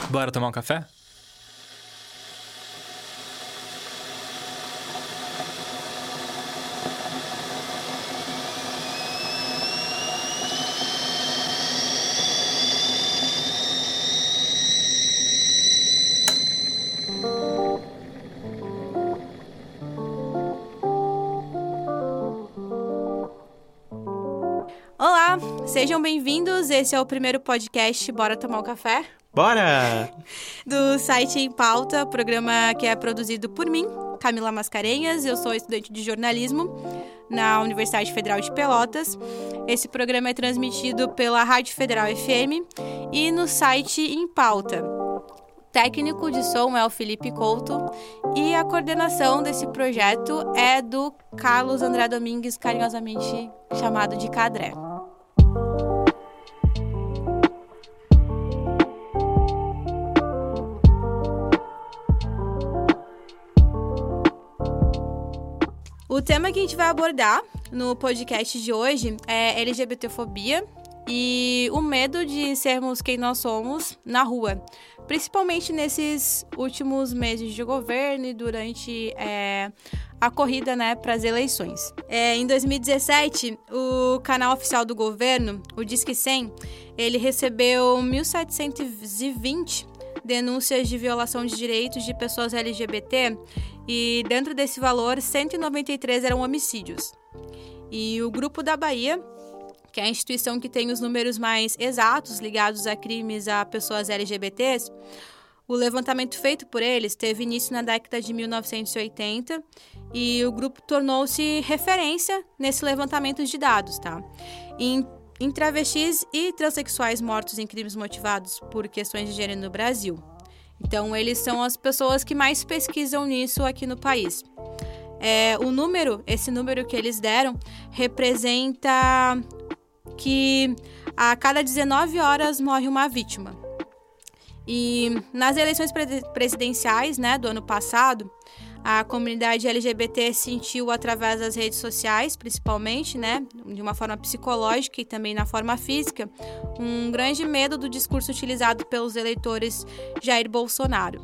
Bora tomar um café? Olá, sejam bem-vindos. Esse é o primeiro podcast Bora Tomar um Café? Bora! Do site Em Pauta, programa que é produzido por mim, Camila Mascarenhas. Eu sou estudante de jornalismo na Universidade Federal de Pelotas. Esse programa é transmitido pela Rádio Federal FM e no site Em Pauta. O técnico de som é o Felipe Couto e a coordenação desse projeto é do Carlos André Domingues, carinhosamente chamado de Cadré. O tema que a gente vai abordar no podcast de hoje é LGBTfobia e o medo de sermos quem nós somos na rua, principalmente nesses últimos meses de governo e durante a corrida, para as eleições. Em 2017, o canal oficial do governo, o Disque 100, ele recebeu 1.720 denúncias de violação de direitos de pessoas LGBT e dentro desse valor, 193 eram homicídios. E o Grupo da Bahia, que é a instituição que tem os números mais exatos ligados a crimes a pessoas LGBTs, o levantamento feito por eles teve início na década de 1980 e o grupo tornou-se referência nesse levantamento de dados, tá? Em travestis e transexuais mortos em crimes motivados por questões de gênero no Brasil. Então, eles são as pessoas que mais pesquisam nisso aqui no país. Esse número que eles deram, representa que a cada 19 horas morre uma vítima. E nas eleições presidenciais, do ano passado, a comunidade LGBT sentiu através das redes sociais, principalmente, de uma forma psicológica e também na forma física, um grande medo do discurso utilizado pelos eleitores do Jair Bolsonaro.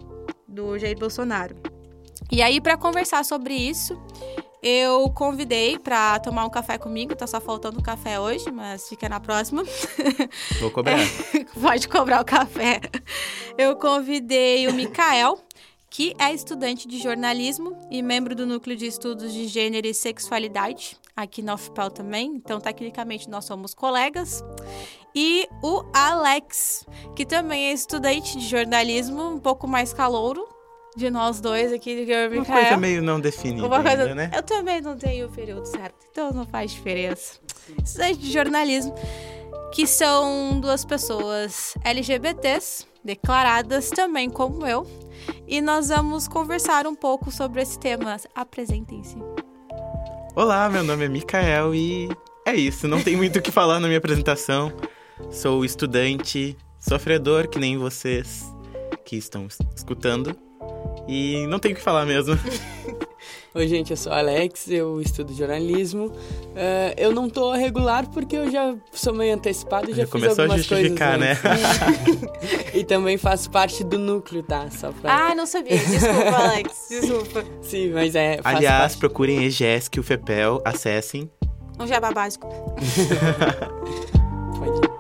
E aí, para conversar sobre isso, eu convidei para tomar um café comigo. Tá só faltando café hoje, mas fica na próxima. Vou cobrar. Pode cobrar o café. Eu convidei o Mikael, que é estudante de jornalismo e membro do Núcleo de Estudos de Gênero e Sexualidade, aqui na UFPEL também. Então, tecnicamente, nós somos colegas. E o Alex, que também é estudante de jornalismo, um pouco mais calouro de nós dois aqui. Uma coisa meio não definida ainda, né? Eu também não tenho o período certo, então não faz diferença. Estudante de jornalismo, que são duas pessoas LGBTs, declaradas também como eu, e nós vamos conversar um pouco sobre esse tema. Apresentem-se. Olá, meu nome é Mikael e é isso, não tem muito o que falar na minha apresentação. Sou estudante, sofredor, que nem vocês que estão escutando, e não tenho o que falar mesmo. Oi, gente, eu sou o Alex, eu estudo jornalismo. Eu não tô regular porque eu já sou meio antecipado, já fiz começou algumas coisas. Começou a justificar, E também faço parte do núcleo, tá? Só pra... Ah, não sabia. Desculpa, Alex. Desculpa. Sim, mas aliás, parte. procurem EGESC, UFPEL, acessem. Um jabá básico. Pode ir.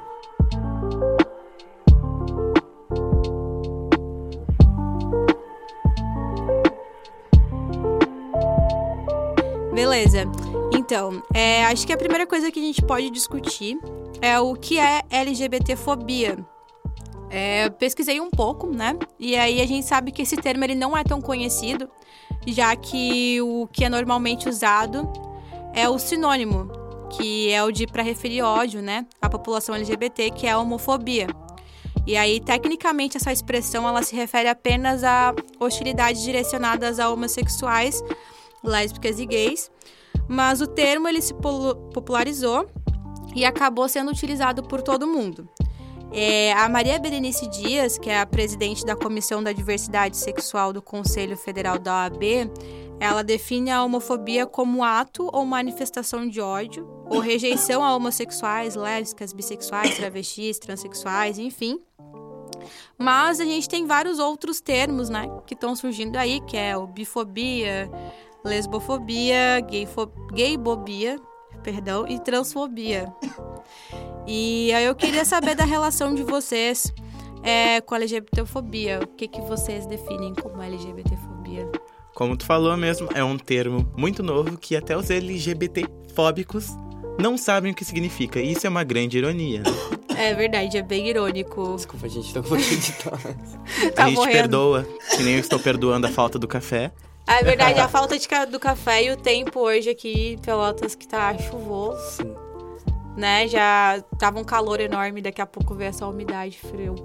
Beleza. Então, acho que a primeira coisa que a gente pode discutir é o que é LGBTfobia. Pesquisei um pouco, E aí a gente sabe que esse termo ele não é tão conhecido, já que o que é normalmente usado é o sinônimo, que é o de para referir ódio, à população LGBT, que é a homofobia. E aí, tecnicamente, essa expressão ela se refere apenas a hostilidades direcionadas a homossexuais, lésbicas e gays, mas o termo ele se popularizou e acabou sendo utilizado por todo mundo. A Maria Berenice Dias, que é a presidente da Comissão da Diversidade Sexual do Conselho Federal da OAB, ela define a homofobia como ato ou manifestação de ódio ou rejeição a homossexuais, lésbicas, bissexuais, travestis, transexuais, enfim, Mas a gente tem vários outros termos, né, que estão surgindo aí, que é o bifobia, lesbofobia, gaybobia, perdão, e transfobia. E aí eu queria saber da relação de vocês com a LGBTfobia. O que vocês definem como LGBTfobia? Como tu falou mesmo, é um termo muito novo que até os LGBT-fóbicos não sabem o que significa. E isso é uma grande ironia, né? É verdade, é bem irônico. Desculpa, gente, tô um pouquinho de tosse. Tá a gente morrendo. perdoa, que nem eu estou perdoando a falta do café. É verdade, a falta do café e o tempo hoje aqui em Pelotas que tá chuvoso. Sim. Né, já tava um calor enorme, daqui a pouco veio essa umidade frio.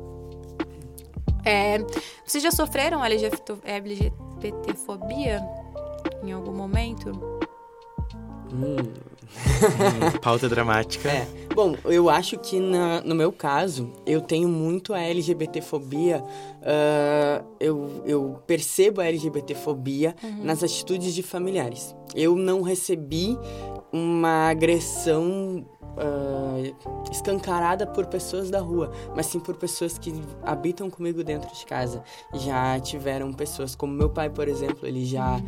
Vocês já sofreram LGBTfobia em algum momento? Pauta dramática. Bom, eu acho que no meu caso, eu tenho muito a LGBTfobia. Eu percebo a LGBTfobia nas atitudes de familiares. Eu não recebi uma agressão escancarada por pessoas da rua, mas sim por pessoas que habitam comigo dentro de casa. Já tiveram pessoas como meu pai, por exemplo, ele já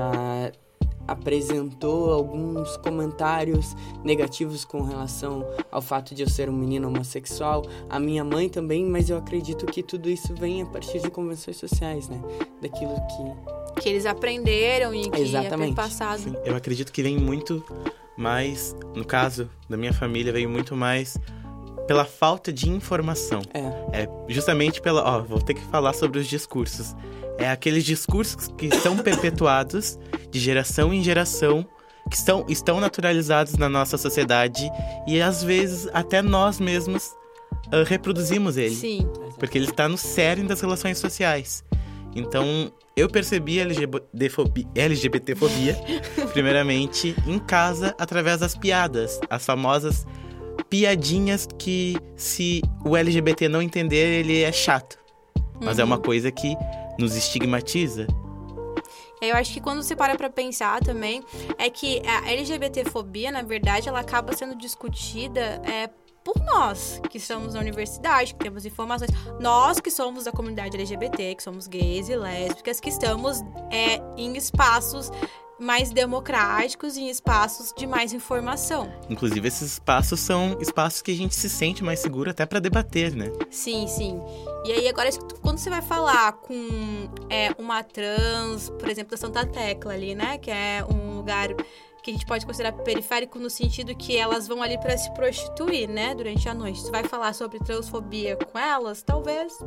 apresentou alguns comentários negativos com relação ao fato de eu ser um menino homossexual. A minha mãe também, mas eu acredito que tudo isso vem a partir de convenções sociais, né? Daquilo que eles aprenderam e que Exatamente. É passado. Sim, eu acredito que vem muito mais, no caso da minha família, veio muito mais pela falta de informação. É justamente pela... vou ter que falar sobre os discursos. É aqueles discursos que são perpetuados de geração em geração, que estão naturalizados na nossa sociedade e às vezes até nós mesmos reproduzimos ele. Sim. Porque ele está no cerne das relações sociais. Então, eu percebi a LGBTfobia, primeiramente, em casa, através das piadas. As famosas piadinhas que, se o LGBT não entender, ele é chato. Mas é uma coisa que nos estigmatiza. Eu acho que quando você para pra pensar também, é que a LGBTfobia, na verdade, ela acaba sendo discutida por nós, que estamos na universidade, que temos informações. Nós que somos da comunidade LGBT, que somos gays e lésbicas, que estamos em espaços mais democráticos, em espaços de mais informação. Inclusive, esses espaços são espaços que a gente se sente mais seguro até pra debater, né? Sim, sim. E aí, agora, quando você vai falar com uma trans, por exemplo, da Santa Tecla ali, né? Que é um lugar que a gente pode considerar periférico no sentido que elas vão ali pra se prostituir, né? Durante a noite. Você vai falar sobre transfobia com elas, talvez...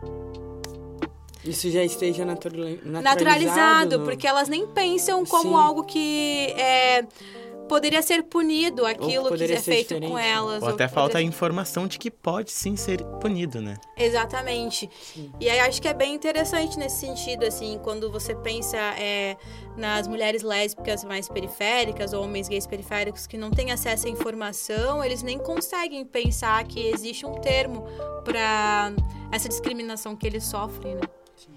Isso já esteja naturalizado, porque elas nem pensam como Sim. algo que poderia ser punido, aquilo que é feito diferente. com elas. Ou até falta a informação de que pode sim ser punido, né? Exatamente. Sim. E aí acho que é bem interessante nesse sentido, assim, quando você pensa nas mulheres lésbicas mais periféricas ou homens gays periféricos que não têm acesso à informação, eles nem conseguem pensar que existe um termo para essa discriminação que eles sofrem, né?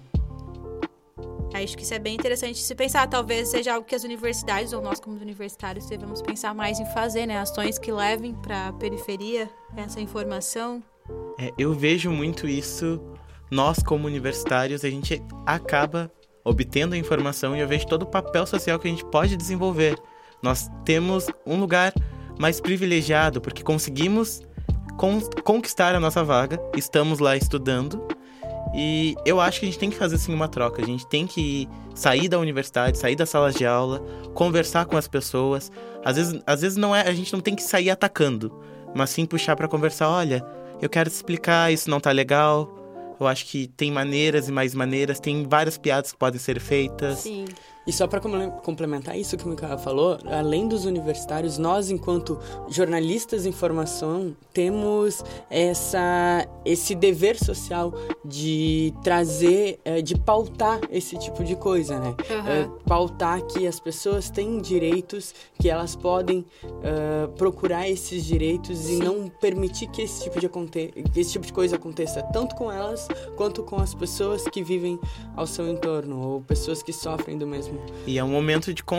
Acho que isso é bem interessante se pensar. Talvez seja algo que as universidades, ou nós como universitários, devemos pensar mais em fazer, né? Ações que levem para a periferia essa informação. Eu vejo muito isso. Nós, como universitários, a gente acaba obtendo a informação e eu vejo todo o papel social que a gente pode desenvolver. Nós temos um lugar mais privilegiado, porque conseguimos conquistar a nossa vaga, estamos lá estudando. E eu acho que a gente tem que fazer, sim, uma troca. A gente tem que sair da universidade, sair das salas de aula, conversar com as pessoas. Às vezes a gente não tem que sair atacando, mas sim puxar pra conversar. Olha, eu quero te explicar, isso não tá legal. Eu acho que tem maneiras e mais maneiras, tem várias piadas que podem ser feitas. Sim. E só para complementar isso que o Micael falou, além dos universitários, nós, enquanto jornalistas de informação, temos esse dever social de trazer, de pautar esse tipo de coisa, né? Pautar que as pessoas têm direitos, que elas podem procurar esses direitos Sim. e não permitir que esse tipo de coisa aconteça tanto com elas quanto com as pessoas que vivem ao seu entorno ou pessoas que sofrem do mesmo. E é um momento de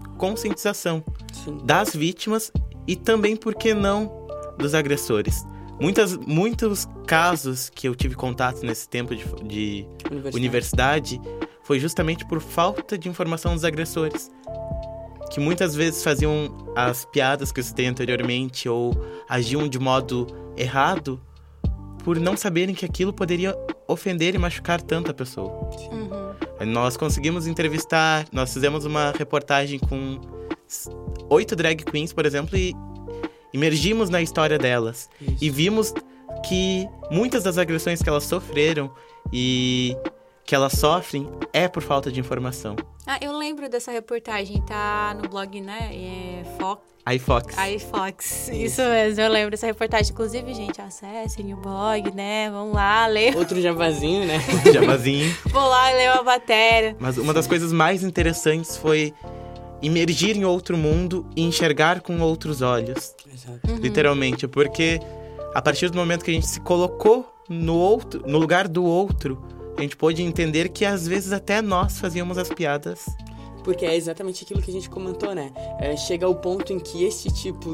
conscientização Sim. das vítimas e também, por que não, dos agressores. Muitos casos que eu tive contato nesse tempo de universidade foi justamente por falta de informação dos agressores. Que muitas vezes faziam as piadas que eu citei anteriormente ou agiam de modo errado por não saberem que aquilo poderia ofender e machucar tanto a pessoa. Nós conseguimos entrevistar, nós fizemos uma reportagem com 8 drag queens, por exemplo, e imergimos na história delas. Isso. E vimos que muitas das agressões que elas sofreram e que elas sofrem é por falta de informação. Eu lembro dessa reportagem, tá no blog, né? iFox. iFox, isso mesmo, eu lembro dessa reportagem. Inclusive, gente, acessem o blog, né? Vamos lá, ler. Outro jabazinho, né? Jabazinho. Vou lá ler uma matéria. Mas uma das coisas mais interessantes foi imergir em outro mundo e enxergar com outros olhos. Exato. Literalmente, porque a partir do momento que a gente se colocou no lugar do outro, a gente pôde entender que às vezes até nós fazíamos as piadas. Porque é exatamente aquilo que a gente comentou, né? Chega ao ponto em que esse tipo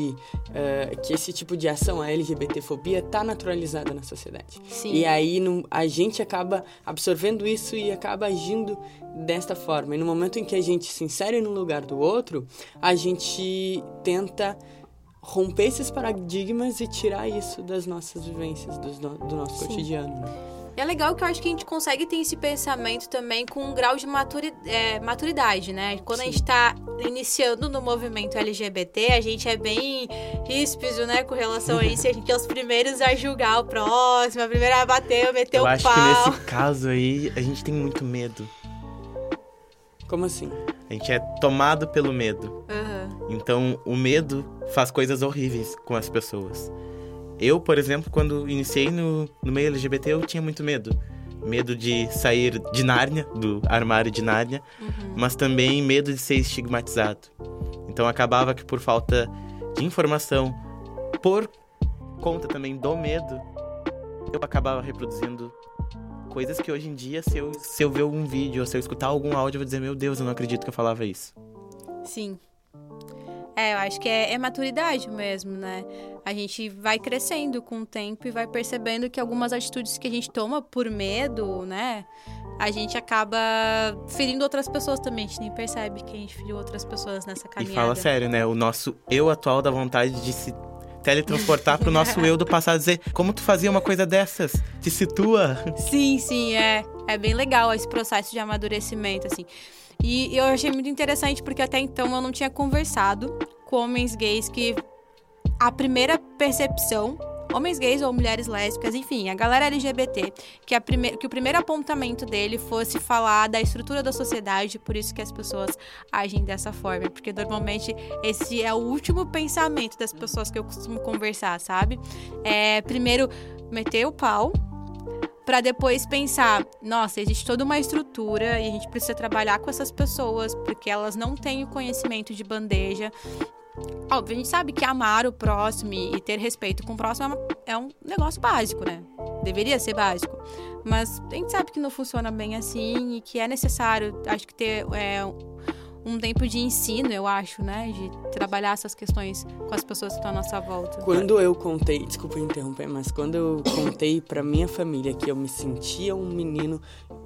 de ação, a LGBTfobia, tá naturalizada na sociedade. Sim. E aí a gente acaba absorvendo isso e acaba agindo desta forma. E no momento em que a gente se insere no lugar do outro, a gente tenta romper esses paradigmas e tirar isso das nossas vivências, do nosso cotidiano, né? É legal que eu acho que a gente consegue ter esse pensamento também com um grau de maturidade, né? Quando a gente tá iniciando no movimento LGBT, a gente é bem ríspido, né? Com relação a isso, a gente é os primeiros a julgar o próximo, a primeira a bater, meter o pau. Eu acho que nesse caso aí, a gente tem muito medo. Como assim? A gente é tomado pelo medo. Então, o medo faz coisas horríveis com as pessoas. Eu, por exemplo, quando iniciei no meio LGBT, eu tinha muito medo. Medo de sair de Nárnia, do armário de Nárnia, mas também medo de ser estigmatizado. Então acabava que por falta de informação, por conta também do medo, eu acabava reproduzindo coisas que hoje em dia, se eu ver algum vídeo ou se eu escutar algum áudio, eu vou dizer, meu Deus, eu não acredito que eu falava isso. Sim. Eu acho que é maturidade mesmo, né? A gente vai crescendo com o tempo e vai percebendo que algumas atitudes que a gente toma por medo, né? A gente acaba ferindo outras pessoas também. A gente nem percebe que a gente feriu outras pessoas nessa caminhada. E fala sério, né? O nosso eu atual dá vontade de se teletransportar pro nosso eu do passado, dizer, como tu fazia uma coisa dessas? Te situa. Sim, é bem legal esse processo de amadurecimento, assim. E eu achei muito interessante porque até então eu não tinha conversado com homens gays que a primeira percepção, homens gays ou mulheres lésbicas, enfim, a galera LGBT, que o primeiro apontamento dele fosse falar da estrutura da sociedade, por isso que as pessoas agem dessa forma, porque normalmente esse é o último pensamento das pessoas que eu costumo conversar, sabe? Primeiro meter o pau, para depois pensar, nossa, existe toda uma estrutura e a gente precisa trabalhar com essas pessoas porque elas não têm o conhecimento de bandeja. Óbvio, a gente sabe que amar o próximo e ter respeito com o próximo é um negócio básico, né? Deveria ser básico. Mas a gente sabe que não funciona bem assim e que é necessário, acho que ter um tempo de ensino, eu acho, né? De trabalhar essas questões com as pessoas que estão à nossa volta. Quando eu contei, desculpa interromper, mas quando eu contei pra minha família que eu me sentia um menino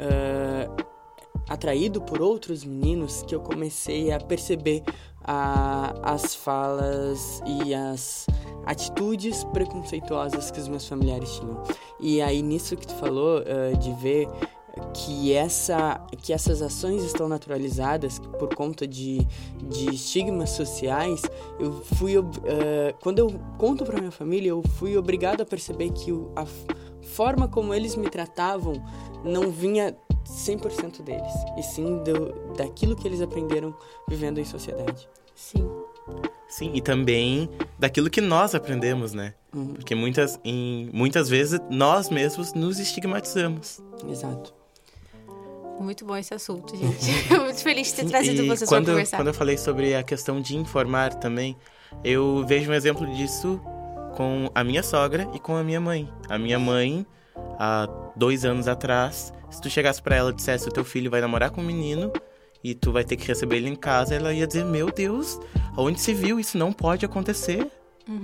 atraído por outros meninos, que eu comecei a perceber as falas e as atitudes preconceituosas que os meus familiares tinham. E aí, nisso que tu falou, de ver que essas ações estão naturalizadas por conta de estigmas sociais, quando eu conto para minha família, eu fui obrigado a perceber que a forma como eles me tratavam não vinha 100% deles, e sim daquilo que eles aprenderam vivendo em sociedade. Sim, e também daquilo que nós aprendemos, né? Porque muitas vezes nós mesmos nos estigmatizamos. Exato. Muito bom esse assunto, gente. Eu muito feliz de ter trazido vocês para conversar. Quando eu falei sobre a questão de informar também, eu vejo um exemplo disso com a minha sogra e com a minha mãe. A minha mãe, há 2 anos atrás, se tu chegasse pra ela e dissesse, o teu filho vai namorar com um menino e tu vai ter que receber ele em casa, ela ia dizer, meu Deus, onde se viu? Isso não pode acontecer.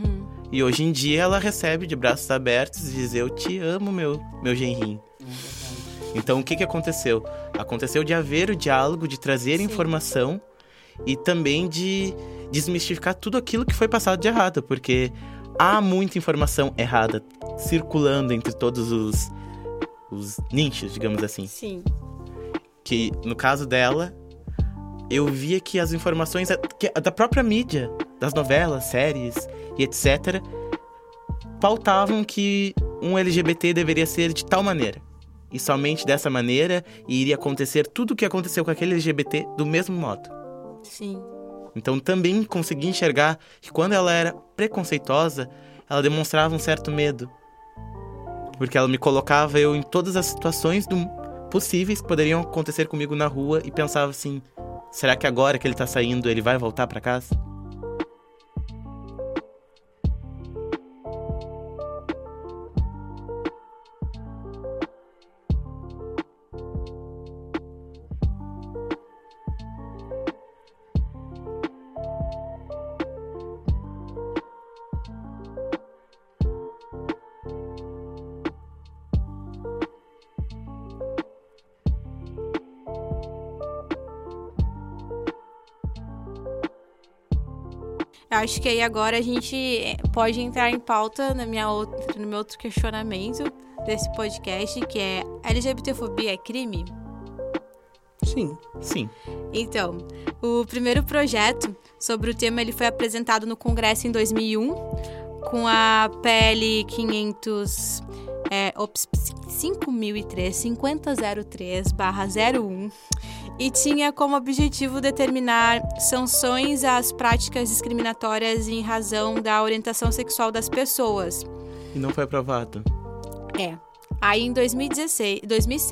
E hoje em dia ela recebe de braços abertos e diz: eu te amo, meu genrinho. Então o que aconteceu? Aconteceu de haver o diálogo, de trazer informação e também de desmistificar tudo aquilo que foi passado de errado, porque há muita informação errada circulando entre todos os nichos, digamos assim. Sim. Que no caso dela, eu via que as informações da própria mídia, das novelas, séries e etc., pautavam que um LGBT deveria ser de tal maneira. E somente dessa maneira iria acontecer tudo o que aconteceu com aquele LGBT do mesmo modo. Sim. Então também consegui enxergar que quando ela era preconceituosa, ela demonstrava um certo medo. Porque ela me colocava eu em todas as situações possíveis que poderiam acontecer comigo na rua e pensava assim: será que agora que ele tá saindo ele vai voltar pra casa? Eu acho que aí agora a gente pode entrar em pauta no meu outro questionamento desse podcast, que é: LGBTfobia é crime? Sim. Sim. Então, o primeiro projeto sobre o tema ele foi apresentado no Congresso em 2001, com a PL 5003/01, e tinha como objetivo determinar sanções às práticas discriminatórias em razão da orientação sexual das pessoas. E não foi aprovado. Aí em 2006,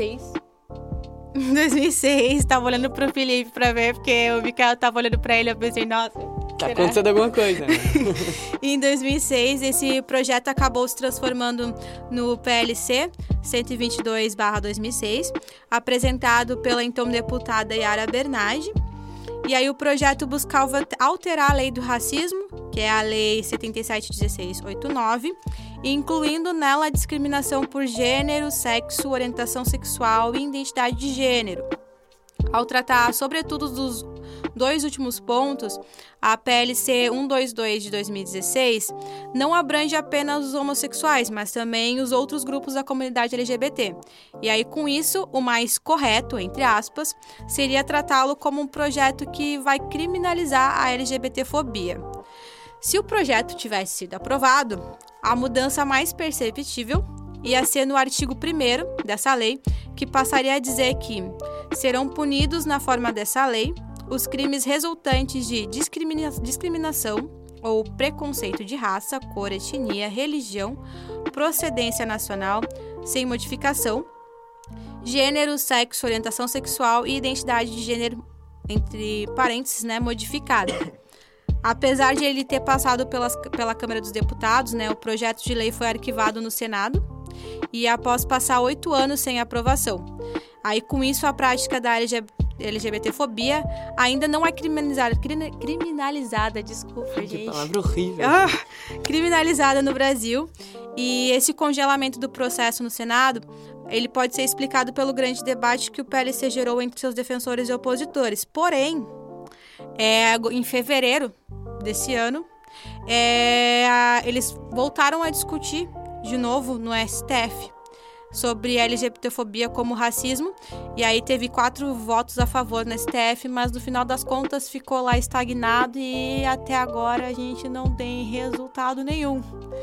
tava olhando pro Felipe pra ver, porque o Mikael tava olhando pra ele, eu pensei: nossa, tá acontecendo alguma coisa, né? Em 2006, esse projeto acabou se transformando no PLC 122/2006, apresentado pela então deputada Yara Bernardi. E aí o projeto buscava alterar a lei do racismo, que é a lei 77.1689, incluindo nela a discriminação por gênero, sexo, orientação sexual e identidade de gênero. Ao tratar, sobretudo, dos dois últimos pontos, a PLC 122 de 2016 não abrange apenas os homossexuais, mas também os outros grupos da comunidade LGBT. E aí, com isso, o mais correto, entre aspas, seria tratá-lo como um projeto que vai criminalizar a LGBTfobia. Se o projeto tivesse sido aprovado, a mudança mais perceptível ia ser no artigo 1º dessa lei, que passaria a dizer que serão punidos na forma dessa lei os crimes resultantes de discriminação ou preconceito de raça, cor, etnia, religião, procedência nacional, sem modificação, gênero, sexo, orientação sexual e identidade de gênero, entre parênteses, modificada. Apesar de ele ter passado pela Câmara dos Deputados, o projeto de lei foi arquivado no Senado e após passar 8 anos sem aprovação. Aí, com isso, a prática da LGBTfobia ainda não é criminalizada, desculpa, gente. Que palavra horrível. Criminalizada no Brasil. E esse congelamento do processo no Senado, ele pode ser explicado pelo grande debate que o PLC gerou entre seus defensores e opositores. Porém, em fevereiro desse ano, eles voltaram a discutir de novo no STF sobre LGBTfobia como racismo, e aí teve 4 votos a favor no STF, mas no final das contas ficou lá estagnado e até agora a gente não tem resultado nenhum.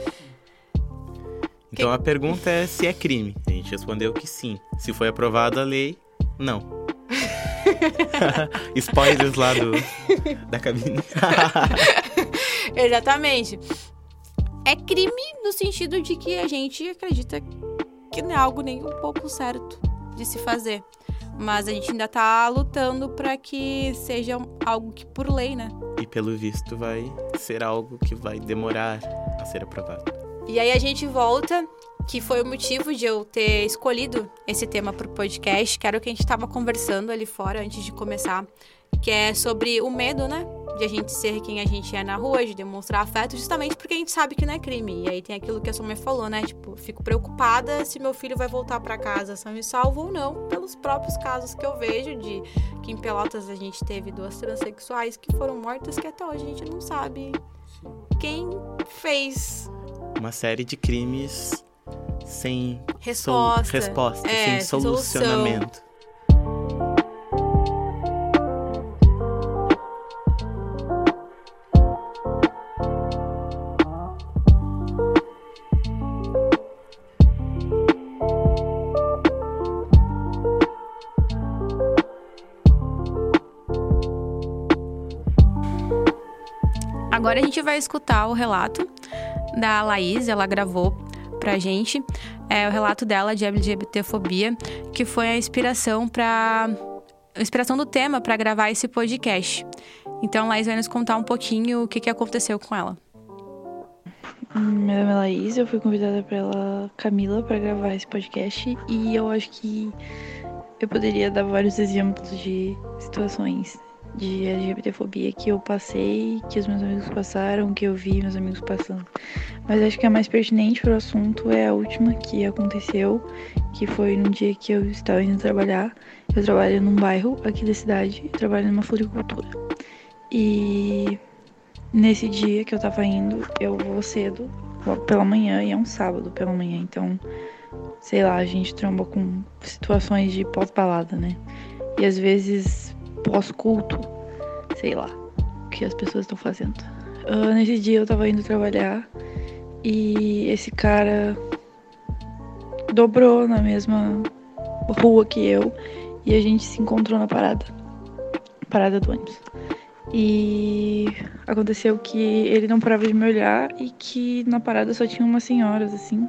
Então a pergunta é se é crime. A gente respondeu que sim. Se foi aprovada a lei, não. Spoilers lá da cabine. Exatamente. É crime no sentido de que a gente acredita que não é algo nem um pouco certo de se fazer. Mas a gente ainda tá lutando para que seja algo que por lei, né? E pelo visto vai ser algo que vai demorar a ser aprovado. E aí a gente volta, que foi o motivo de eu ter escolhido esse tema pro podcast, que era o que a gente tava conversando ali fora antes de começar, que é sobre o medo, de a gente ser quem a gente é na rua, de demonstrar afeto, justamente porque a gente sabe que não é crime. E aí tem aquilo que a sua mãe falou, né? Tipo, fico preocupada se meu filho vai voltar pra casa são e salvo ou não, pelos próprios casos que eu vejo de que em Pelotas a gente teve 2 transexuais que foram mortas, que até hoje a gente não sabe quem fez. Uma série de crimes sem Resposta, sem solucionamento. Agora a gente vai escutar o relato da Laís, ela gravou pra gente, o relato dela de LGBTfobia, que foi a inspiração do tema para gravar esse podcast. Então a Laís vai nos contar um pouquinho o que aconteceu com ela. Meu nome é Laís, eu fui convidada pela Camila para gravar esse podcast e eu acho que eu poderia dar vários exemplos de situações de LGBTfobia que eu passei, que os meus amigos passaram, que eu vi meus amigos passando. Mas acho que a mais pertinente para o assunto é a última que aconteceu, que foi num dia que eu estava indo trabalhar. Eu trabalho num bairro aqui da cidade, eu trabalho numa floricultura. E nesse dia que eu tava indo, eu vou cedo, pela manhã, e é um sábado pela manhã, então, sei lá, a gente tromba com situações de pós-balada, né? E às vezes pós-culto, sei lá, o que as pessoas estão fazendo. Nesse dia eu tava indo trabalhar e esse cara dobrou na mesma rua que eu e a gente se encontrou na parada do ônibus. E aconteceu que ele não parava de me olhar e que na parada só tinha umas senhoras, assim.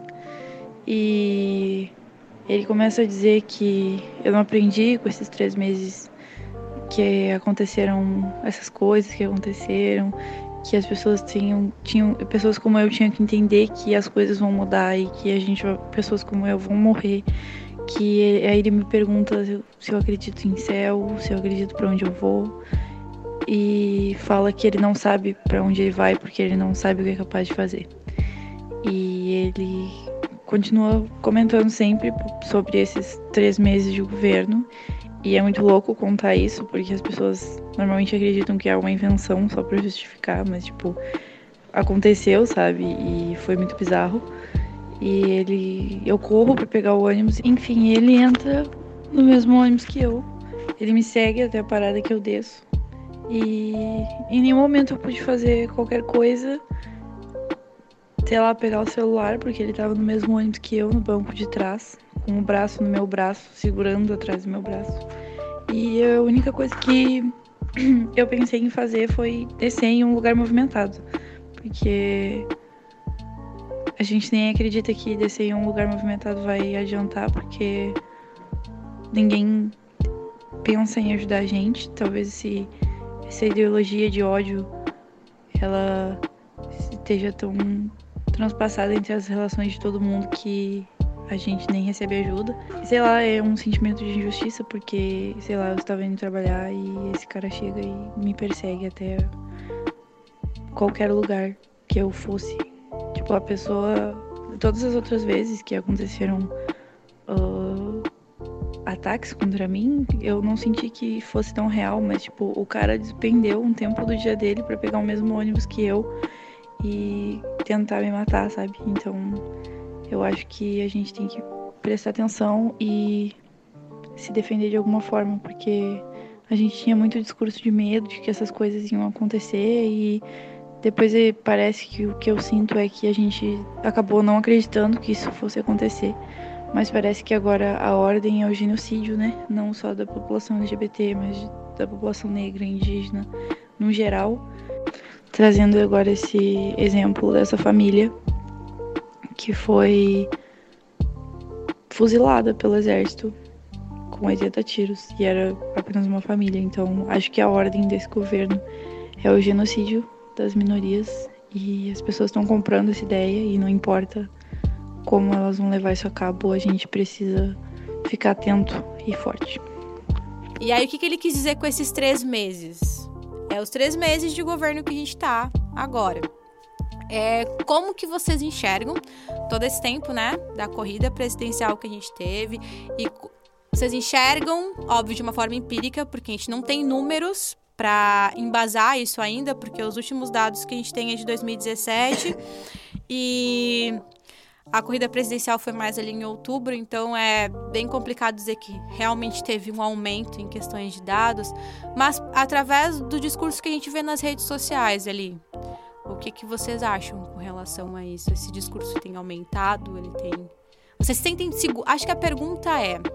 E ele começa a dizer que eu não aprendi com esses 3 meses que aconteceram essas coisas que aconteceram, que as pessoas tinham pessoas como eu tinham que entender que as coisas vão mudar e que pessoas como eu vão morrer. Que aí ele me pergunta se eu acredito em céu, se eu acredito pra onde eu vou, e fala que ele não sabe pra onde ele vai porque ele não sabe o que é capaz de fazer. E ele continua comentando sempre sobre esses 3 meses de governo. E é muito louco contar isso, porque as pessoas normalmente acreditam que é uma invenção só pra justificar, mas, tipo, aconteceu, sabe? E foi muito bizarro. E eu corro pra pegar o ônibus, enfim, ele entra no mesmo ônibus que eu. Ele me segue até a parada que eu desço. E em nenhum momento eu pude fazer qualquer coisa, sei lá, pegar o celular, porque ele tava no mesmo ônibus que eu, no banco de trás, com o braço no meu braço, segurando atrás do meu braço. E a única coisa que eu pensei em fazer foi descer em um lugar movimentado, porque a gente nem acredita que descer em um lugar movimentado vai adiantar, porque ninguém pensa em ajudar a gente. Talvez essa ideologia de ódio ela esteja tão transpassada entre as relações de todo mundo que a gente nem recebe ajuda. E, sei lá, é um sentimento de injustiça, porque, sei lá, eu estava indo trabalhar e esse cara chega e me persegue até qualquer lugar que eu fosse. Tipo, a pessoa... Todas as outras vezes que aconteceram ataques contra mim, eu não senti que fosse tão real, mas, tipo, o cara despendeu um tempo do dia dele pra pegar o mesmo ônibus que eu e tentar me matar, sabe? Então, eu acho que a gente tem que prestar atenção e se defender de alguma forma, porque a gente tinha muito discurso de medo de que essas coisas iam acontecer e depois parece que o que eu sinto é que a gente acabou não acreditando que isso fosse acontecer. Mas parece que agora a ordem é o genocídio, né? Não só da população LGBT, mas da população negra, indígena, no geral. Trazendo agora esse exemplo dessa família que foi fuzilada pelo exército com 80 tiros. E era apenas uma família. Então, acho que a ordem desse governo é o genocídio das minorias. E as pessoas estão comprando essa ideia e não importa como elas vão levar isso a cabo, a gente precisa ficar atento e forte. E aí, o que ele quis dizer com esses 3 meses? os 3 meses de governo que a gente tá agora. Como que vocês enxergam todo esse tempo, né, da corrida presidencial que a gente teve? E vocês enxergam, óbvio, de uma forma empírica, porque a gente não tem números para embasar isso ainda, porque os últimos dados que a gente tem é de 2017 e a corrida presidencial foi mais ali em outubro, então é bem complicado dizer que realmente teve um aumento em questões de dados, mas através do discurso que a gente vê nas redes sociais ali, o que vocês acham com relação a isso? Esse discurso tem aumentado? Vocês se sentem seguros? Acho que a pergunta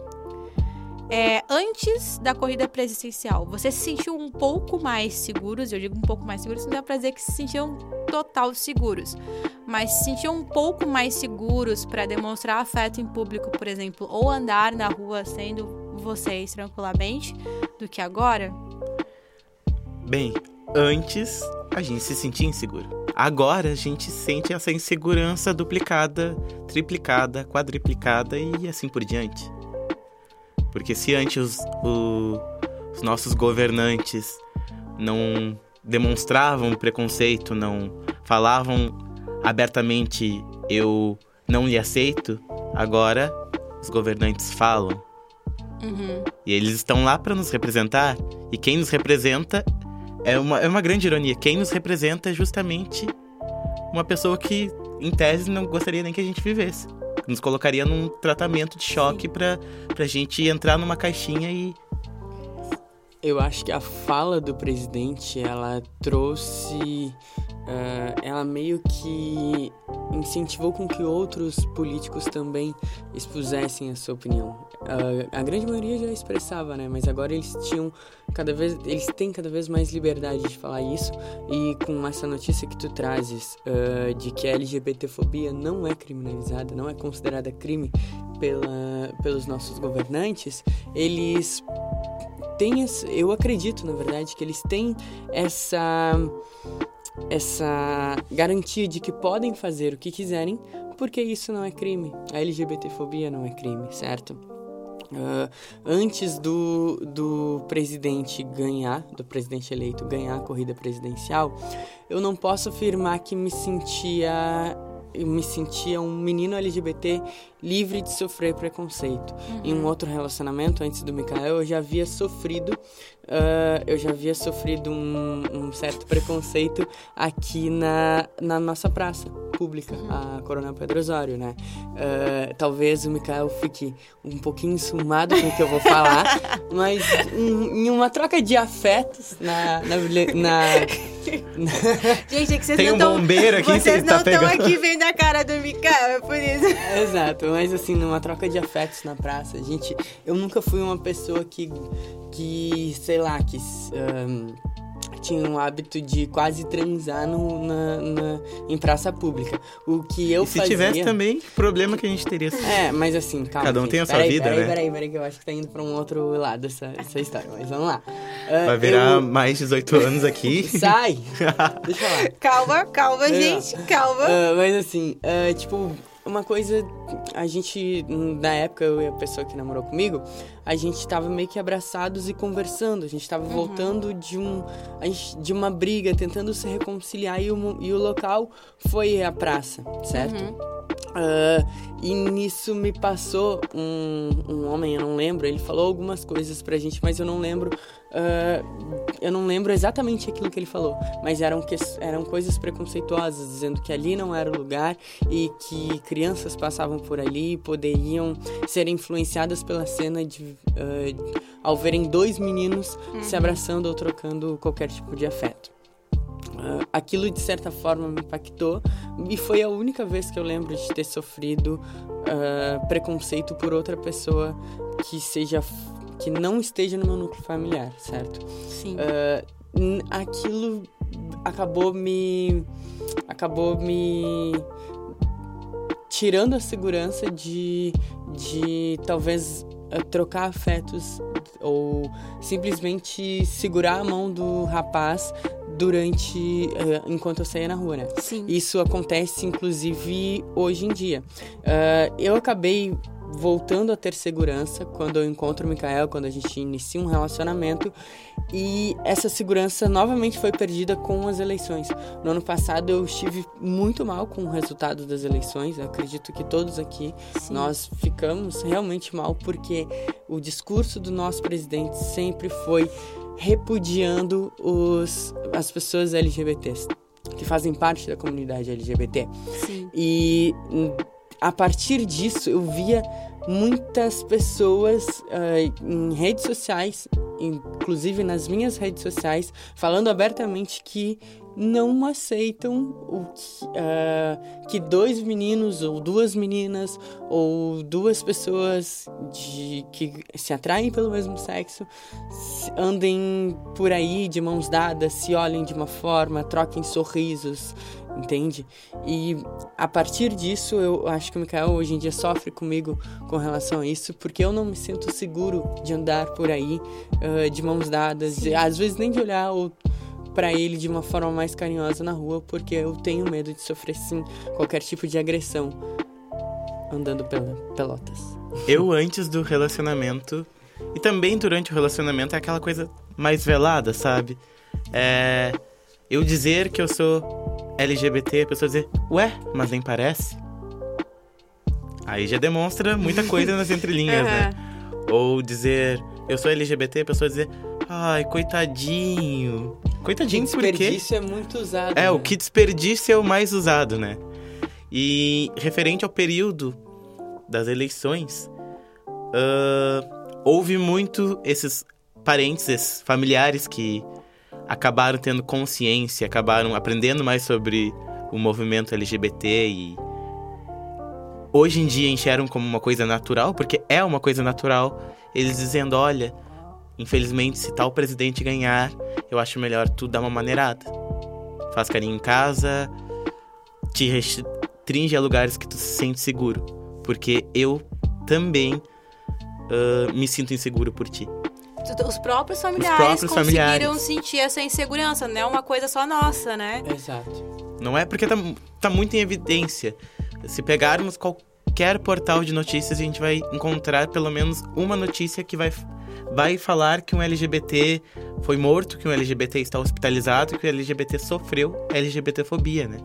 antes da corrida presidencial, vocês se sentiam um pouco mais seguros? Eu digo um pouco mais seguros, não dá pra dizer que se sentiam total seguros, mas se sentiam um pouco mais seguros para demonstrar afeto em público, por exemplo, ou andar na rua sendo vocês tranquilamente, do que agora? Bem, antes a gente se sentia inseguro. Agora a gente sente essa insegurança duplicada, triplicada, quadriplicada e assim por diante. Porque se antes os nossos governantes não demonstravam preconceito, não falavam abertamente eu não lhe aceito, agora os governantes falam. E eles estão lá para nos representar, e quem nos representa é uma grande ironia. Quem nos representa é justamente uma pessoa que, em tese, não gostaria nem que a gente vivesse. Nos colocaria num tratamento de choque pra gente entrar numa caixinha e... Eu acho que a fala do presidente, ela trouxe... ela meio que incentivou com que outros políticos também expusessem a sua opinião. A grande maioria já expressava, né? Mas agora eles têm cada vez mais liberdade de falar isso. E com essa notícia que tu trazes, de que a LGBTfobia não é criminalizada, não é considerada crime pelos nossos governantes, eles têm... Eu acredito, na verdade, que eles têm essa garantia de que podem fazer o que quiserem, porque isso não é crime. A LGBTfobia não é crime, certo? Antes do presidente eleito ganhar a corrida presidencial, eu não posso afirmar que me sentia um menino LGBT livre de sofrer preconceito. Em um outro relacionamento, antes do Mikael, eu já havia sofrido um certo preconceito aqui na nossa praça pública, a Coronel Pedro Osório, né? Talvez o Mikael fique um pouquinho enciumado com o que eu vou falar, mas em uma troca de afetos Gente, é que vocês tem não um bombeiro aqui, vocês não tá estão pegando aqui vendo a cara do Mikael, é por isso. Exato, mas assim, numa troca de afetos na praça, eu nunca fui uma pessoa que sei lá, tinha um hábito de quase transar em praça pública. O que eu fazia... se tivesse também, problema que a gente teria. Mas assim, calma. Cada um tem a sua vida, né? Peraí, que eu acho que tá indo pra um outro lado essa história, mas vamos lá. Vai virar mais 18 anos aqui. Sai! Deixa eu falar. Calma, gente, calma. Mas assim, uma coisa, a gente, na época, eu e a pessoa que namorou comigo, a gente tava meio que abraçados e conversando, a gente tava voltando de uma briga, tentando se reconciliar, e o local foi a praça, certo? E nisso me passou um homem, eu não lembro, ele falou algumas coisas pra gente, mas eu não lembro exatamente aquilo que ele falou, mas eram coisas preconceituosas, dizendo que ali não era o lugar e que crianças passavam por ali e poderiam ser influenciadas pela cena ao verem 2 meninos se abraçando ou trocando qualquer tipo de afeto. Aquilo de certa forma me impactou e foi a única vez que eu lembro de ter sofrido preconceito por outra pessoa que não esteja no meu núcleo familiar, certo? Sim. Aquilo acabou me tirando a segurança de talvez trocar afetos ou simplesmente segurar a mão do rapaz enquanto eu saía na rua, né? Sim. Isso acontece, inclusive, hoje em dia. Eu acabei voltando a ter segurança quando eu encontro o Mikael, quando a gente inicia um relacionamento, e essa segurança novamente foi perdida com as eleições. No ano passado eu estive muito mal com o resultado das eleições, eu acredito que todos aqui, sim, nós ficamos realmente mal, porque o discurso do nosso presidente sempre foi repudiando as pessoas LGBTs, que fazem parte da comunidade LGBT. Sim. E a partir disso eu via muitas pessoas em redes sociais, inclusive nas minhas redes sociais, falando abertamente que não aceitam que 2 meninos ou 2 meninas ou 2 pessoas que se atraem pelo mesmo sexo andem por aí de mãos dadas, se olhem de uma forma, troquem sorrisos, entende? E a partir disso eu acho que o Mikael hoje em dia sofre comigo com relação a isso, porque eu não me sinto seguro de andar por aí de mãos dadas, às vezes nem de olhar para ele de uma forma mais carinhosa na rua, porque eu tenho medo de sofrer, sim, qualquer tipo de agressão andando pelotas. Eu, antes do relacionamento, e também durante o relacionamento, é aquela coisa mais velada, sabe? Eu dizer que eu sou LGBT, a pessoa dizer, ué, mas nem parece. Aí já demonstra muita coisa nas entrelinhas, né? Ou dizer, eu sou LGBT, a pessoa dizer, ai, coitadinho. Coitadinho, por quê? O desperdício é muito usado. O que desperdício é o mais usado, né? E referente ao período das eleições, houve muito esses parentes, esses familiares que acabaram tendo consciência, acabaram aprendendo mais sobre o movimento LGBT e hoje em dia enxergam como uma coisa natural, porque é uma coisa natural, eles dizendo, olha, infelizmente, se tal presidente ganhar, eu acho melhor tu dar uma maneirada. Faz carinho em casa, te restringe a lugares que tu se sente seguro. Porque eu também me sinto inseguro por ti. Os próprios familiares conseguiram sentir essa insegurança, não é uma coisa só nossa, né? Exato. Não é porque tá muito em evidência. Se pegarmos qualquer portal de notícias, a gente vai encontrar pelo menos uma notícia que vai falar que um LGBT foi morto, que um LGBT está hospitalizado, que o LGBT sofreu LGBTfobia, né?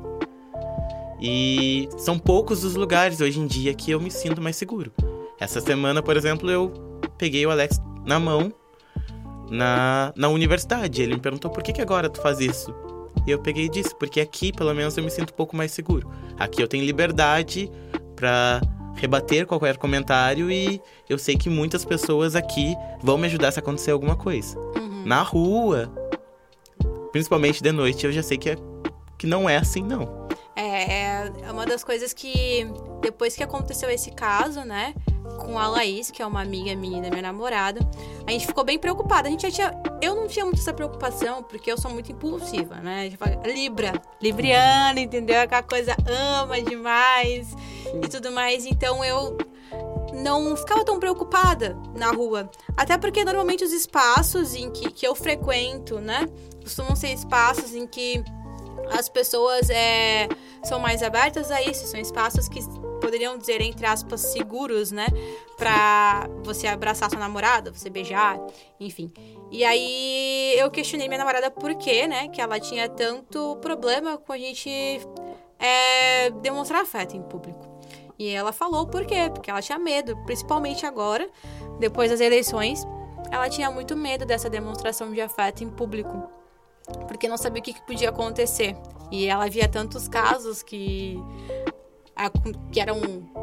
E são poucos os lugares hoje em dia que eu me sinto mais seguro. Essa semana, por exemplo, eu peguei o Alex na mão na universidade. Ele me perguntou, por que agora tu faz isso? E eu peguei e disse, porque aqui, pelo menos, eu me sinto um pouco mais seguro. Aqui eu tenho liberdade pra rebater qualquer comentário e eu sei que muitas pessoas aqui vão me ajudar se acontecer alguma coisa. Na rua, principalmente de noite, eu já sei que não é assim, não. É uma das coisas que, depois que aconteceu esse caso, né, com a Laís, que é uma amiga minha e da minha namorada, a gente ficou bem preocupada. Eu não tinha muito essa preocupação, porque eu sou muito impulsiva, né? A gente fala, libriana, entendeu? Aquela coisa ama demais e tudo mais. Então eu não ficava tão preocupada na rua. Até porque normalmente os espaços em que eu frequento, né, costumam ser espaços em que as pessoas são mais abertas a isso. São espaços que poderiam dizer, entre aspas, seguros, né? Pra você abraçar sua namorada, você beijar, enfim. E aí eu questionei minha namorada por quê, né? Que ela tinha tanto problema com a gente demonstrar afeto em público. E ela falou por quê? Porque ela tinha medo, principalmente agora, depois das eleições. Ela tinha muito medo dessa demonstração de afeto em público, porque não sabia o que podia acontecer. E ela via tantos casos que eram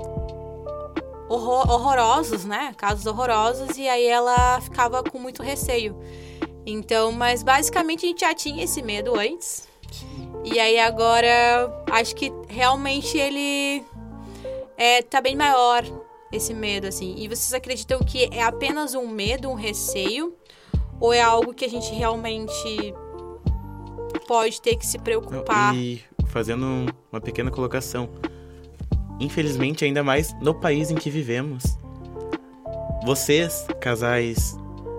horrorosos, né? Casos horrorosos, e aí ela ficava com muito receio. Então, mas basicamente a gente já tinha esse medo antes. E aí agora, acho que realmente ele tá bem maior, esse medo, assim. E vocês acreditam que é apenas um medo, um receio? Ou é algo que a gente realmente pode ter que se preocupar? E fazendo uma pequena colocação, infelizmente, ainda mais no país em que vivemos, vocês, casais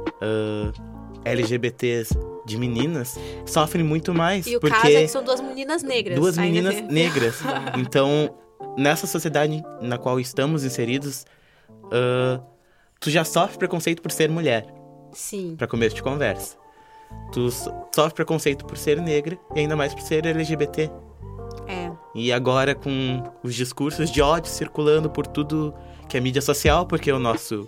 LGBTs de meninas, sofrem muito mais. E o porque caso é que são 2 meninas negras. 2 meninas negras. Então, nessa sociedade na qual estamos inseridos, tu já sofre preconceito por ser mulher, Sim. pra começo de conversa. Tu sofre preconceito por ser negra e ainda mais por ser LGBT. E agora com os discursos de ódio circulando por tudo que é mídia social, porque o nosso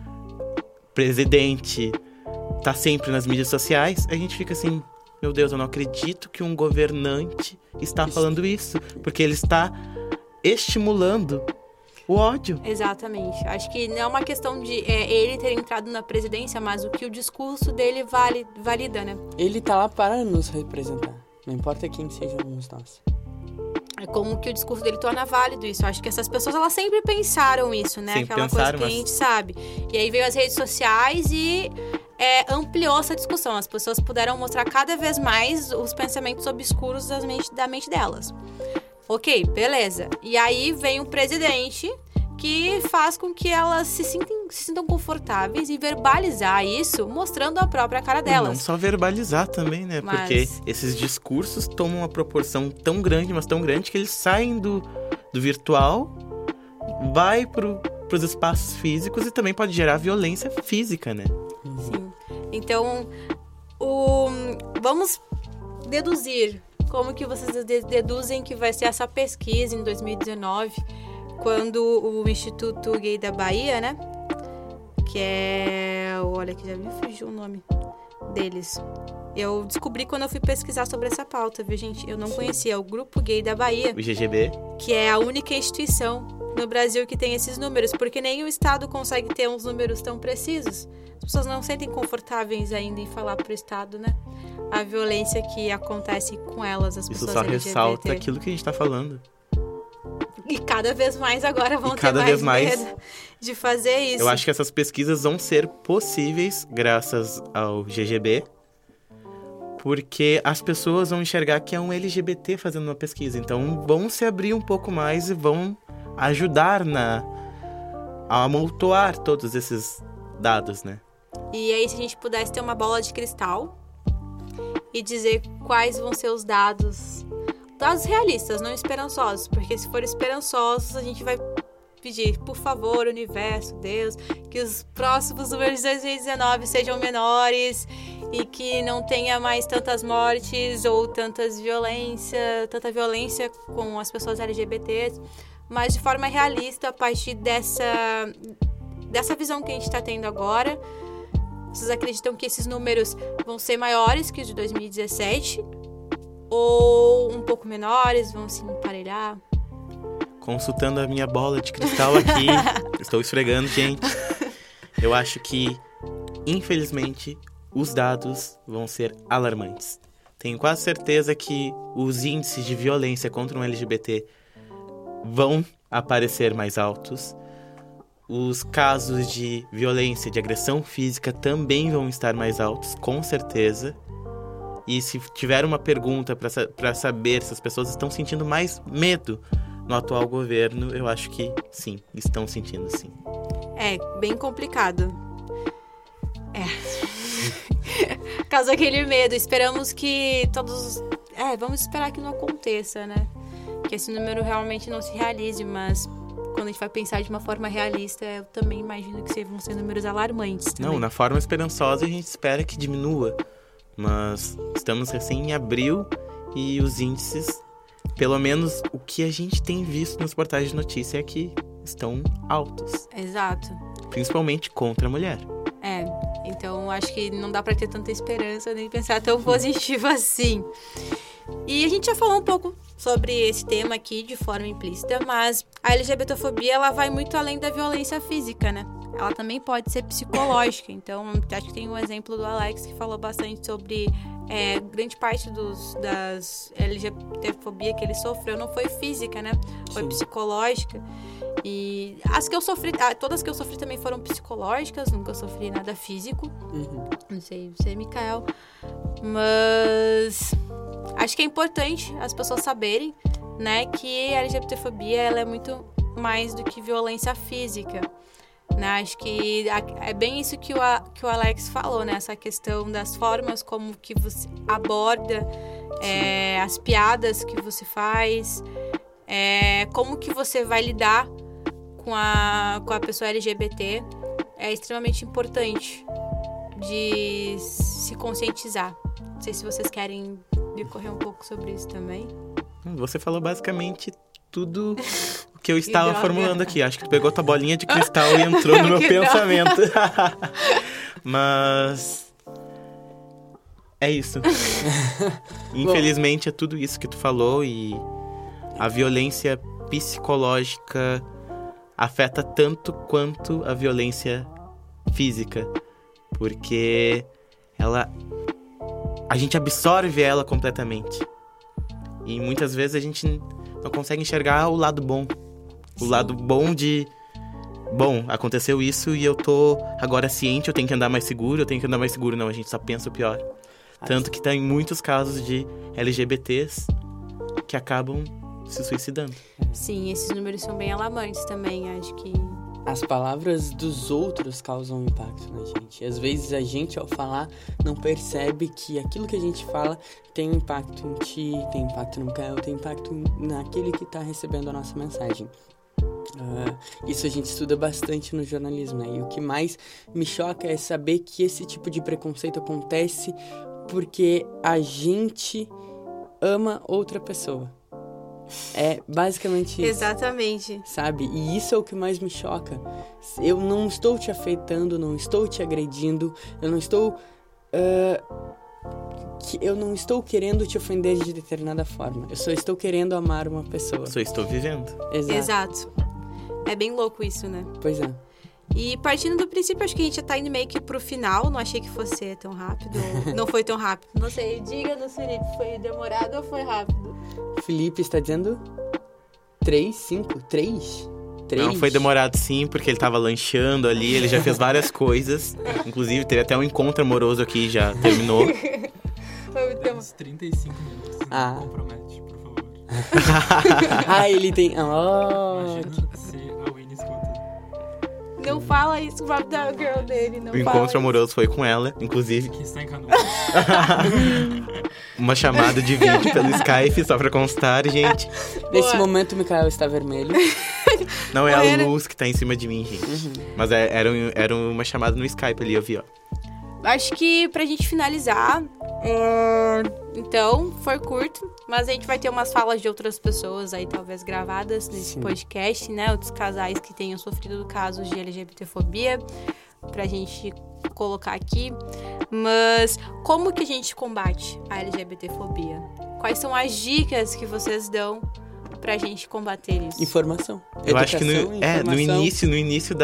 presidente tá sempre nas mídias sociais, a gente fica assim, meu Deus, eu não acredito que um governante está falando isso, porque ele está estimulando o ódio. Exatamente. Acho que não é uma questão de ele ter entrado na presidência, mas o que o discurso dele valida, né? Ele tá lá para nos representar. Não importa quem sejamos nós. É como que o discurso dele torna válido isso. Acho que essas pessoas, elas sempre pensaram isso, né? Sempre Aquela pensaram, coisa que a gente sabe. E aí veio as redes sociais e ampliou essa discussão. As pessoas puderam mostrar cada vez mais os pensamentos obscuros da mente delas. Ok, beleza. E aí vem um presidente que faz com que elas se sintam confortáveis em verbalizar isso, mostrando a própria cara delas. E não só verbalizar também, né? Mas... Porque esses discursos tomam uma proporção tão grande, mas tão grande, que eles saem do virtual, vai pros espaços físicos e também pode gerar violência física, né? Sim. Então, vamos deduzir. Como que vocês deduzem que vai ser essa pesquisa em 2019, quando o Instituto Gay da Bahia, né? Que é... Olha, que já me fugiu o nome deles. Eu descobri quando eu fui pesquisar sobre essa pauta, viu, gente? Eu não conhecia. É o Grupo Gay da Bahia. O GGB. Que é a única instituição no Brasil que tem esses números, porque nenhum estado consegue ter uns números tão precisos. As pessoas não se sentem confortáveis ainda em falar pro estado, né? A violência que acontece com elas, as pessoas LGBT. Isso só ressalta aquilo que a gente tá falando. E cada vez mais agora vão ter mais medo de fazer isso. Eu acho que essas pesquisas vão ser possíveis graças ao GGB, porque as pessoas vão enxergar que é um LGBT fazendo uma pesquisa. Então vão se abrir um pouco mais e vão ajudar a amontoar todos esses dados, né? E aí, se a gente pudesse ter uma bola de cristal e dizer quais vão ser os dados realistas, não esperançosos, porque se for esperançosos, a gente vai pedir, por favor, universo, Deus, que os próximos números de 2019 sejam menores e que não tenha mais tantas mortes ou tanta violência com as pessoas LGBTs, mas de forma realista, a partir dessa visão que a gente está tendo agora. Vocês acreditam que esses números vão ser maiores que os de 2017? Ou um pouco menores, vão se emparelhar? Consultando a minha bola de cristal aqui, estou esfregando, gente. Eu acho que, infelizmente, os dados vão ser alarmantes. Tenho quase certeza que os índices de violência contra um LGBT vão aparecer mais altos. Os casos de violência, de agressão física também vão estar mais altos, com certeza. E se tiver uma pergunta para saber se as pessoas estão sentindo mais medo no atual governo, eu acho que sim, estão sentindo sim. É, bem complicado. Causa aquele medo. Esperamos que todos... vamos esperar que não aconteça, né? Que esse número realmente não se realize, mas... Quando a gente vai pensar de uma forma realista, eu também imagino que vão ser números alarmantes também. Não, na forma esperançosa a gente espera que diminua. Mas estamos recém em abril e os índices, pelo menos o que a gente tem visto nos portais de notícia, é que estão altos. Exato. Principalmente contra a mulher. Então acho que não dá pra ter tanta esperança nem pensar tão positivo assim. E a gente já falou um pouco sobre esse tema aqui de forma implícita, mas a LGBTfobia, ela vai muito além da violência física, né? Ela também pode ser psicológica. Então, acho que tem um exemplo do Alex que falou bastante sobre grande parte das LGBTfobia que ele sofreu não foi física, né? Foi psicológica. E as que eu sofri, todas que eu sofri também foram psicológicas, nunca sofri nada físico. Não sei, você, Mikael. Mas acho que é importante as pessoas saberem, né, que a LGBTfobia, ela é muito mais do que violência física. Né? Acho que é bem isso que o Alex falou, né? Essa questão das formas como que você aborda, as piadas que você faz, como que você vai lidar com a pessoa LGBT é extremamente importante de se conscientizar. Não sei se vocês querem decorrer um pouco sobre isso também. Você falou basicamente tudo o que eu estava formulando aqui. Acho que tu pegou tua bolinha de cristal e entrou no meu pensamento. Mas... é isso. Infelizmente é tudo isso que tu falou e a violência psicológica afeta tanto quanto a violência física. Porque a gente absorve ela completamente. E muitas vezes a gente não consegue enxergar o lado bom. O lado bom de... bom, aconteceu isso e eu tô agora ciente, eu tenho que andar mais seguro, Não, a gente só pensa o pior. Tanto que tem muitos casos de LGBTs que acabam se suicidando. Sim, esses números são bem alarmantes também, acho que... As palavras dos outros causam impacto na gente. Às vezes a gente, ao falar, não percebe que aquilo que a gente fala tem um impacto em ti, tem impacto no Mikael, tem impacto naquele que está recebendo a nossa mensagem. Isso a gente estuda bastante no jornalismo, né? E o que mais me choca é saber que esse tipo de preconceito acontece porque a gente ama outra pessoa. É basicamente isso. Exatamente. Sabe? E isso é o que mais me choca. Eu não estou te afetando, não estou te agredindo, eu não estou querendo te ofender de determinada forma. Eu só estou querendo amar uma pessoa. Só estou vivendo. Exato. É bem louco isso, né? Pois é. E partindo do princípio, acho que a gente já tá indo meio que pro final. Não achei que fosse ser tão rápido. Não foi tão rápido. Não sei, diga-nos, Felipe, foi demorado ou foi rápido? Felipe está dizendo 3, 5, 3? Não, foi demorado sim, porque ele tava lanchando ali, ele já fez várias coisas. Inclusive, teve até um encontro amoroso aqui, já terminou. Temos 35 minutos. Não compromete, por favor. Ele tem... Imagina se a Winnie escuta. Não fala isso pra da girl dele, não. O encontro amoroso foi com ela, inclusive. Que está em Canoas. Uma chamada de vídeo pelo Skype, só pra constar, gente. Nesse momento o Mikael está vermelho. Não é a luz que tá em cima de mim, gente. Mas era uma chamada no Skype ali, eu vi, ó. Acho que pra gente finalizar, então, foi curto, mas a gente vai ter umas falas de outras pessoas aí, talvez gravadas nesse podcast, né? Outros casais que tenham sofrido casos de LGBTfobia, pra gente colocar aqui. Mas como que a gente combate a LGBTfobia? Quais são as dicas que vocês dão pra gente combater isso? Informação. Eu acho que no início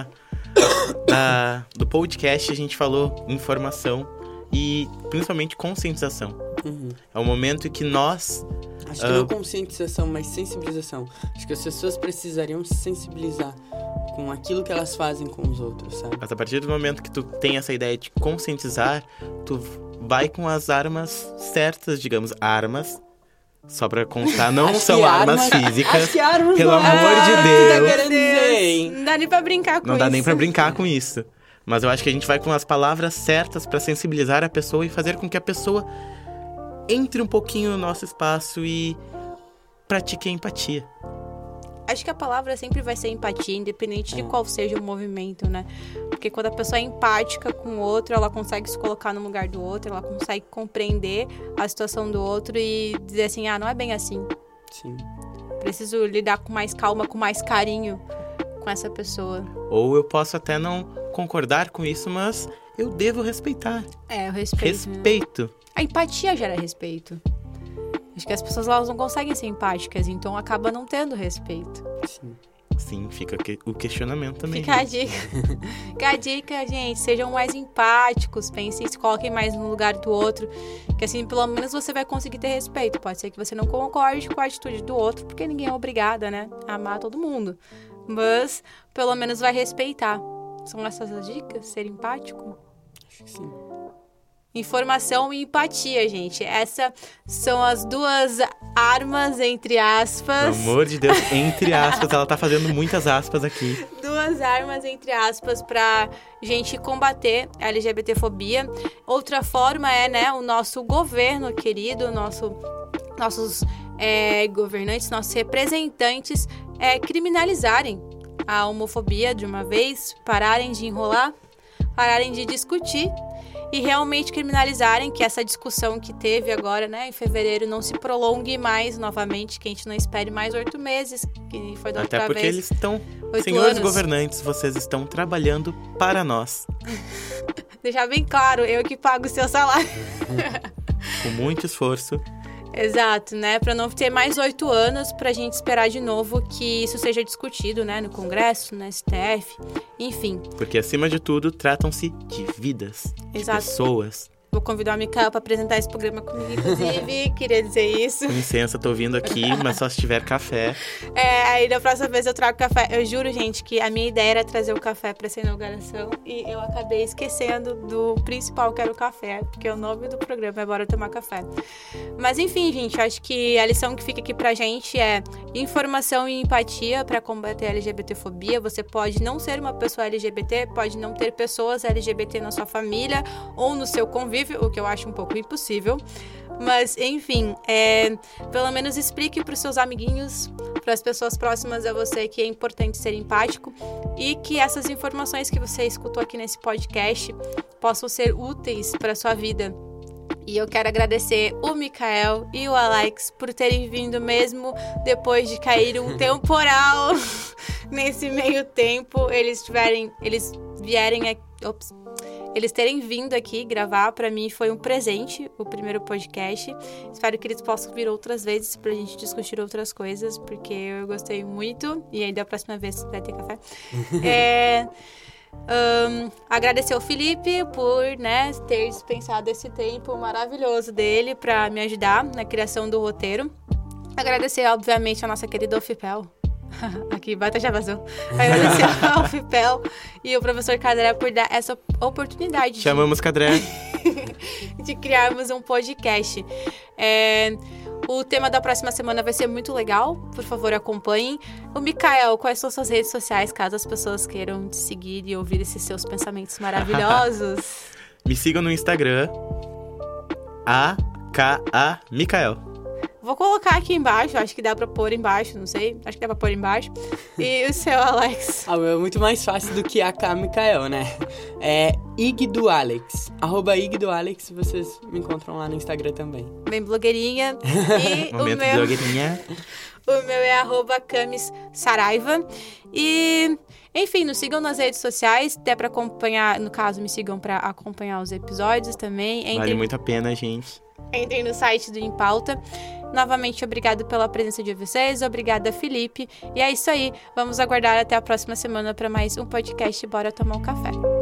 do podcast a gente falou informação e principalmente conscientização. É o momento em que nós... Acho que não conscientização, mas sensibilização. Acho que as pessoas precisariam se sensibilizar com aquilo que elas fazem com os outros, sabe? Mas a partir do momento que tu tem essa ideia de conscientizar, tu vai com as armas certas, digamos, armas. Só pra constar, não são armas físicas. Acho que armas pelo não amor de Tá Deus. querendo dizer, hein? Não dá nem pra brincar com isso. Não dá nem pra brincar com isso. Mas eu acho que a gente vai com as palavras certas pra sensibilizar a pessoa e fazer com que a pessoa entre um pouquinho no nosso espaço e pratique a empatia. Acho que a palavra sempre vai ser empatia, independente de qual seja o movimento, né? Porque quando a pessoa é empática com o outro, ela consegue se colocar no lugar do outro, ela consegue compreender a situação do outro e dizer assim, não é bem assim. Sim. Preciso lidar com mais calma, com mais carinho com essa pessoa. Ou eu posso até não concordar com isso, mas eu devo respeitar. O respeito. Respeito. Né? A empatia gera respeito. Acho que as pessoas elas não conseguem ser empáticas, então acaba não tendo respeito. Sim, fica o questionamento também. Fica a dica. Fica a dica, gente. Sejam mais empáticos, pensem, se coloquem mais no lugar do outro. Que assim, pelo menos você vai conseguir ter respeito. Pode ser que você não concorde com a atitude do outro, porque ninguém é obrigada, né? A amar todo mundo. Mas, pelo menos vai respeitar. São essas as dicas? Ser empático? Acho que sim. Informação e empatia, gente. Essas são as duas armas, entre aspas. Pelo amor de Deus, entre aspas. Ela tá fazendo muitas aspas aqui. Duas armas, entre aspas, pra gente combater a LGBTfobia. Outra forma é, né, o nosso governo querido, nossos governantes, nossos representantes criminalizarem a homofobia de uma vez, pararem de enrolar, pararem de discutir e realmente criminalizarem, que essa discussão que teve agora, né, em fevereiro, não se prolongue mais novamente, que a gente não espere mais 8 meses, que foi da outra vez. Até porque eles estão, 8 senhores anos. governantes, vocês estão trabalhando para nós. Deixar bem claro, eu que pago o seu salário. Com muito esforço. Exato, né? Para não ter mais 8 anos, pra gente esperar de novo que isso seja discutido, né? No Congresso, no STF, enfim. Porque, acima de tudo, tratam-se de vidas, Exato. de pessoas. Vou convidar a Micael para apresentar esse programa comigo, inclusive. Queria dizer isso. Com licença, tô vindo aqui, mas só se tiver café. Aí da próxima vez eu trago café. Eu juro, gente, que a minha ideia era trazer o café para essa inauguração e eu acabei esquecendo do principal, que era o café, porque o nome do programa é Bora Tomar Café. Mas enfim, gente, acho que a lição que fica aqui pra gente é informação e empatia para combater a LGBTfobia. Você pode não ser uma pessoa LGBT, pode não ter pessoas LGBT na sua família ou no seu convívio, o que eu acho um pouco impossível. Mas, enfim, pelo menos explique para os seus amiguinhos, para as pessoas próximas a você, que é importante ser empático e que essas informações que você escutou aqui nesse podcast possam ser úteis para a sua vida. E eu quero agradecer o Micael e o Alex por terem vindo mesmo depois de cair um temporal nesse meio tempo. Eles terem vindo aqui gravar, pra mim foi um presente, o primeiro podcast. Espero que eles possam vir outras vezes pra gente discutir outras coisas, porque eu gostei muito. E aí da próxima vez vai ter café. Agradecer ao Felipe por, né, ter dispensado esse tempo maravilhoso dele pra me ajudar na criação do roteiro. Agradecer, obviamente, a nossa querida Ofipel. Aqui, bata já vazou. Agradecer ao Ofipel e o professor Cadré por dar essa oportunidade. Chamamos Cadré. de criarmos um podcast. O tema da próxima semana vai ser muito legal. Por favor, acompanhem. O Micael, quais são suas redes sociais, caso as pessoas queiram te seguir e ouvir esses seus pensamentos maravilhosos? Me sigam no Instagram, AKA Micael. Vou colocar aqui embaixo, acho que dá pra pôr embaixo, não sei. Acho que dá pra pôr embaixo. E o seu, Alex? É muito mais fácil do que AK Micael, né? É Ig do Alex. @Ig do Alex, vocês me encontram lá no Instagram também. Bem blogueirinha. E Momento blogueirinha. O meu é @CamisSaraiva. E, enfim, nos sigam nas redes sociais, até pra acompanhar, no caso, me sigam pra acompanhar os episódios também. Vale muito a pena, gente. Entrem no site do Em Pauta. Novamente, obrigado pela presença de vocês. Obrigada, Felipe. E é isso aí. Vamos aguardar até a próxima semana para mais um podcast Bora Tomar um Café.